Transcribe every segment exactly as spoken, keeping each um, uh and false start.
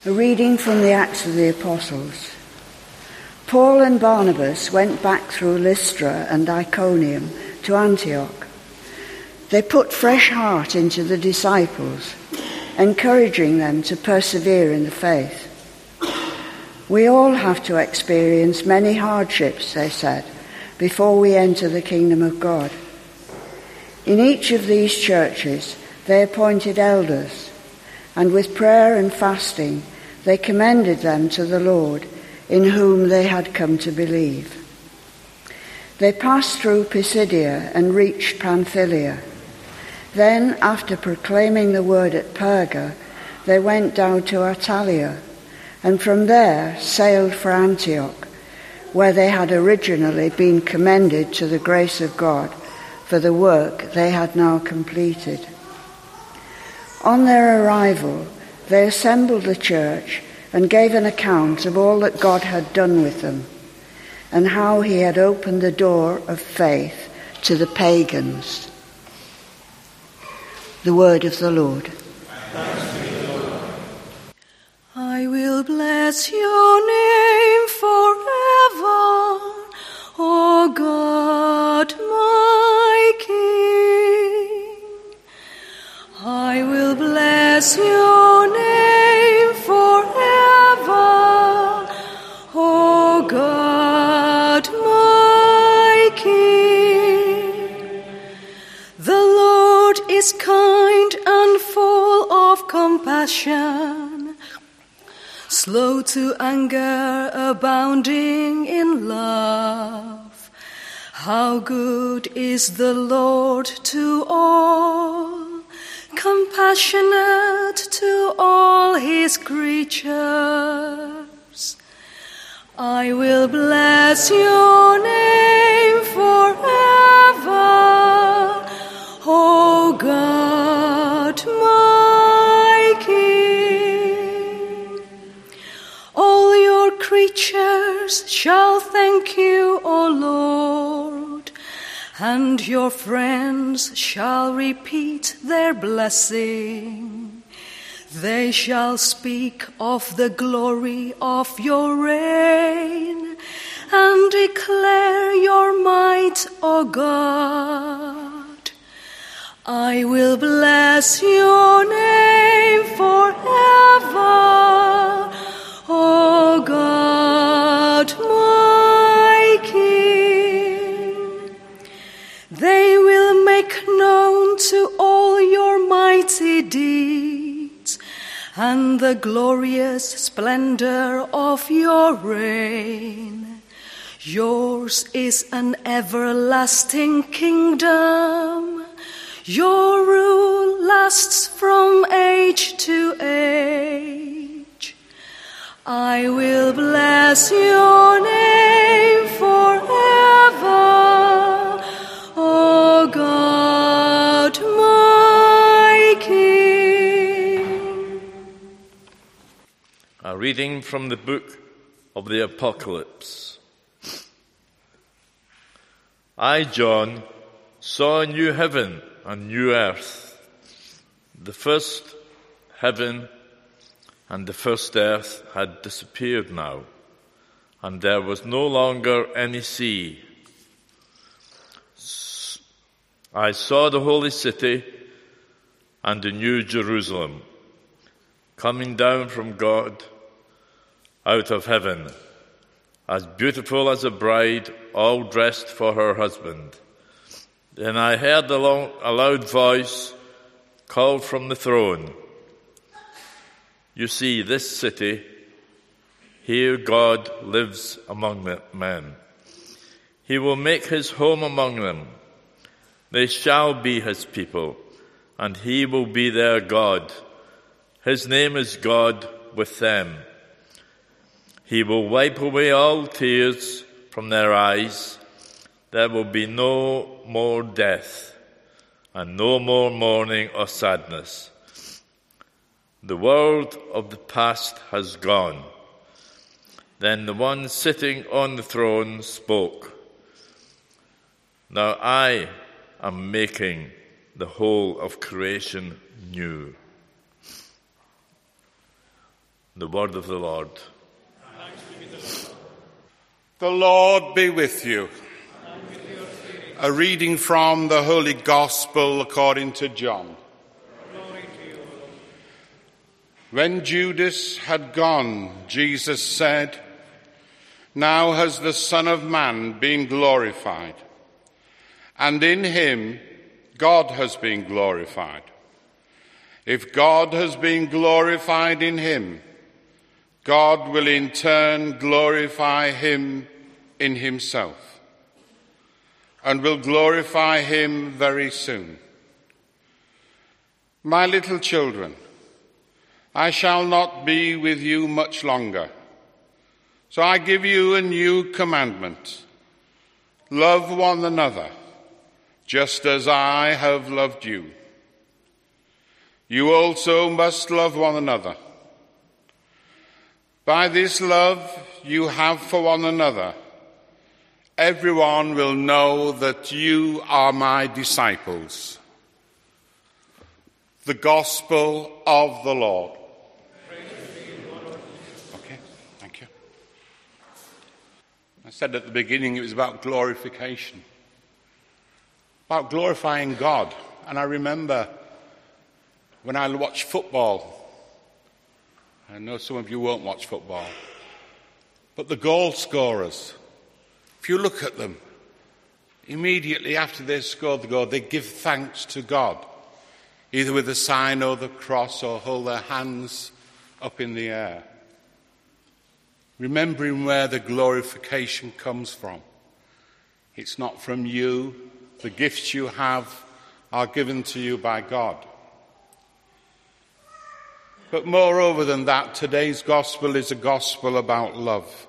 A reading from the Acts of the Apostles. Paul and Barnabas went back through Lystra and Iconium to Antioch. They put fresh heart into the disciples, encouraging them to persevere in the faith. We all have to experience many hardships, they said, before we enter the kingdom of God. In each of these churches, they appointed elders, and with prayer and fasting, they commended them to the Lord, in whom they had come to believe. They passed through Pisidia and reached Pamphylia. Then, after proclaiming the word at Perga, they went down to Attalia, and from there sailed for Antioch, where they had originally been commended to the grace of God for the work they had now completed. On their arrival, they assembled the church and gave an account of all that God had done with them, and how he had opened the door of faith to the pagans. The word of the Lord. Thanks be to the Lord. I will bless your name forever, O God, my King. I will bless your name forever, O God, my King. The Lord is kind and full of compassion, slow to anger, abounding in love. How good is the Lord to all, compassionate to all his creatures. I will bless your name forever, O God, my King. All your creatures shall thank you, O Lord, and your friends shall repeat their blessing. They shall speak of the glory of your reign and declare your might, O God. I will bless your name forever, O God, my King. They will make known to all your mighty deeds and the glorious splendor of your reign. Yours is an everlasting kingdom. Your rule lasts from age to age. I will bless your name forever, O God, my King. A reading from the book of the Apocalypse. I, John, saw a new heaven and new earth. The first heaven and the first earth had disappeared now, and there was no longer any sea. I saw the holy city and the new Jerusalem coming down from God out of heaven, as beautiful as a bride all dressed for her husband. Then I heard a, long, a loud voice call from the throne, "You see this city, here God lives among the men. He will make his home among them. They shall be his people, and he will be their God. His name is God with them. He will wipe away all tears from their eyes. There will be no more death, and no more mourning or sadness. The world of the past has gone." Then the one sitting on the throne spoke, "Now I am making the whole of creation new." The word of the Lord. The Lord be with you. A reading from the Holy Gospel according to John. When Judas had gone, Jesus said, "Now has the Son of Man been glorified, and in him God has been glorified. If God has been glorified in him, God will in turn glorify him in himself, and will glorify him very soon. My little children, I shall not be with you much longer, so I give you a new commandment. Love one another, just as I have loved you. You also must love one another. By this love you have for one another, everyone will know that you are my disciples." The Gospel of the Lord. Okay, thank you. I said at the beginning it was about glorification, about glorifying God. And I remember when I watched football, I know some of you won't watch football, but the goal scorers, if you look at them, immediately after they scored the goal, they give thanks to God, either with a sign or the cross, or hold their hands up in the air, remembering where the glorification comes from. It's not from you. The gifts you have are given to you by God. But moreover than that, today's gospel is a gospel about love.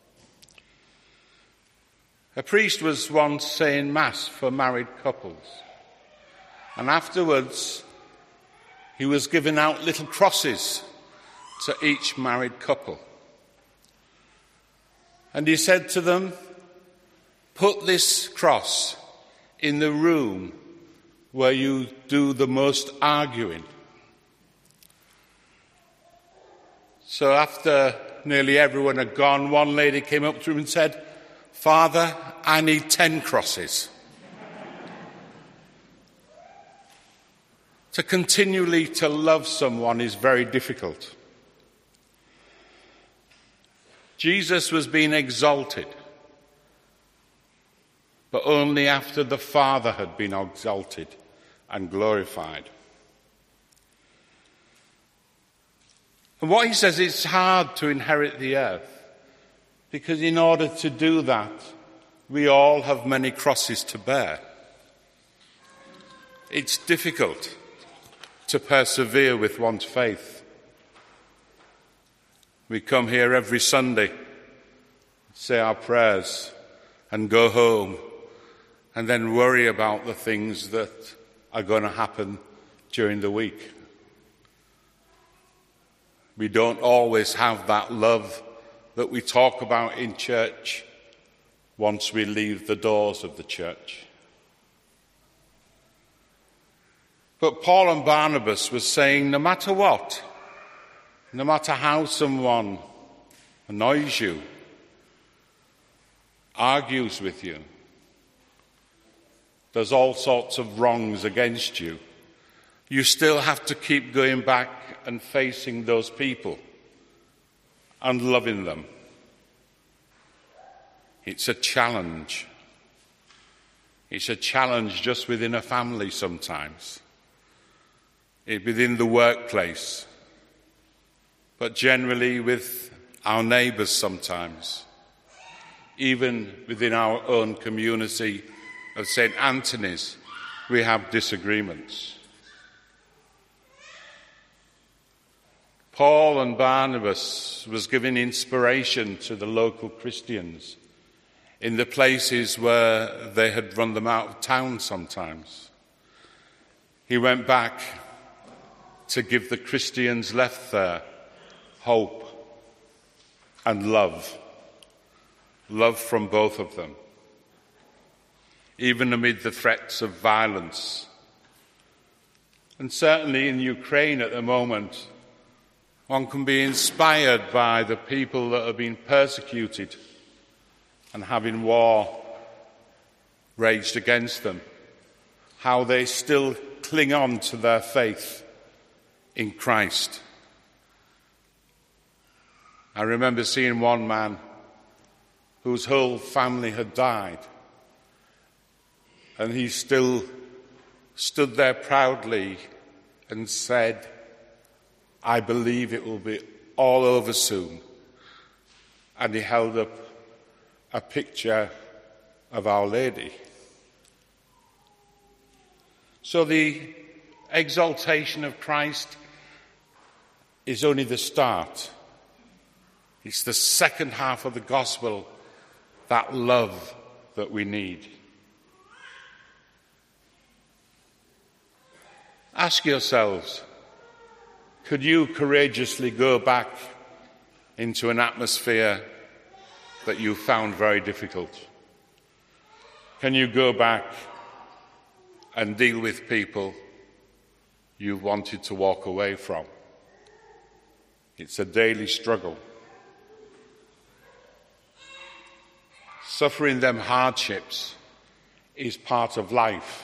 A priest was once saying Mass for married couples, and afterwards he was giving out little crosses to each married couple. And he said to them, "Put this cross in the room where you do the most arguing." So after nearly everyone had gone, one lady came up to him and said, "Father, I need ten crosses." To continually to love someone is very difficult. Jesus was being exalted, but only after the Father had been exalted and glorified. And what he says, it's hard to inherit the earth, because in order to do that, we all have many crosses to bear. It's difficult to persevere with one's faith. We come here every Sunday, say our prayers, and go home, and then worry about the things that are going to happen during the week. We don't always have that love that we talk about in church once we leave the doors of the church. But Paul and Barnabas were saying, no matter what, no matter how someone annoys you, argues with you, does all sorts of wrongs against you, you still have to keep going back and facing those people and loving them. It's a challenge. It's a challenge just within a family sometimes, it, within the workplace, but generally with our neighbours sometimes, even within our own community of Saint Anthony's, we have disagreements. Paul and Barnabas was giving inspiration to the local Christians in the places where they had run them out of town sometimes. He went back to give the Christians left there hope and love. Love from both of them. Even amid the threats of violence. And certainly in Ukraine at the moment, One can be inspired by the people that have been persecuted and having war raged against them, how they still cling on to their faith in Christ. I remember seeing one man whose whole family had died, and he still stood there proudly and said, "I believe it will be all over soon." And he held up a picture of Our Lady. So the exaltation of Christ is only the start. It's the second half of the gospel, that love that we need. Ask yourselves, could you courageously go back into an atmosphere that you found very difficult? Can you go back and deal with people you wanted to walk away from? It's a daily struggle. Suffering them hardships is part of life.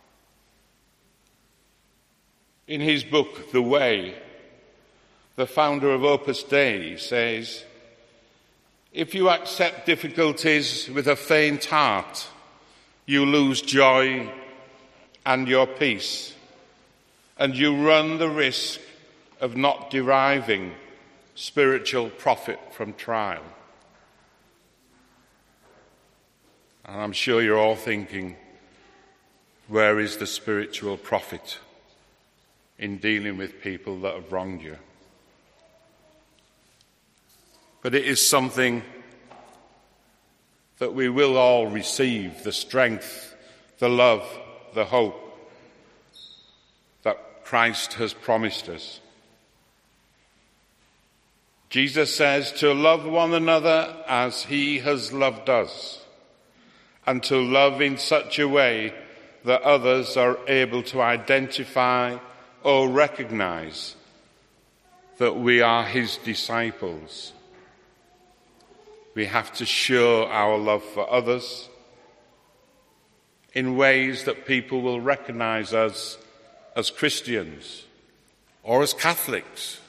In his book, The Way, the founder of Opus Dei says, "If you accept difficulties with a faint heart, you lose joy and your peace, and you run the risk of not deriving spiritual profit from trial." And I'm sure you're all thinking, where is the spiritual profit in dealing with people that have wronged you? But it is something that we will all receive, the strength, the love, the hope that Christ has promised us. Jesus says to love one another as he has loved us, and to love in such a way that others are able to identify or recognize that we are his disciples. We have to show our love for others in ways that people will recognize us as Christians or as Catholics.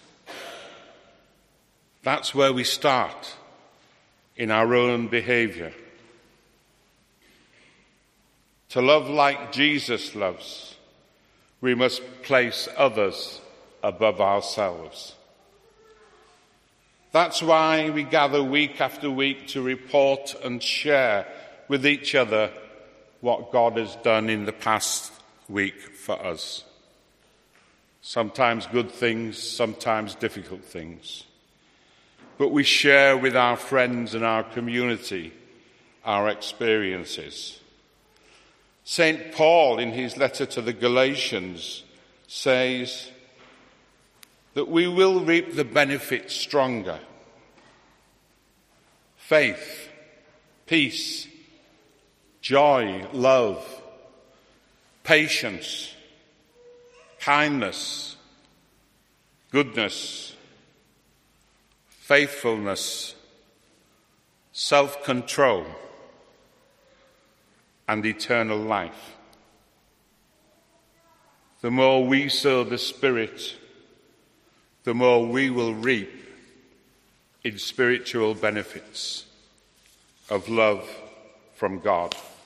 That's where we start, in our own behavior. To love like Jesus loves, we must place others above ourselves. That's why we gather week after week to report and share with each other what God has done in the past week for us. Sometimes good things, sometimes difficult things. But we share with our friends and our community our experiences. Saint Paul, in his letter to the Galatians, says that we will reap the benefits stronger. Faith, peace, joy, love, patience, kindness, goodness, faithfulness, self-control, and eternal life. The more we sow the Spirit, the more we will reap in spiritual benefits of love from God.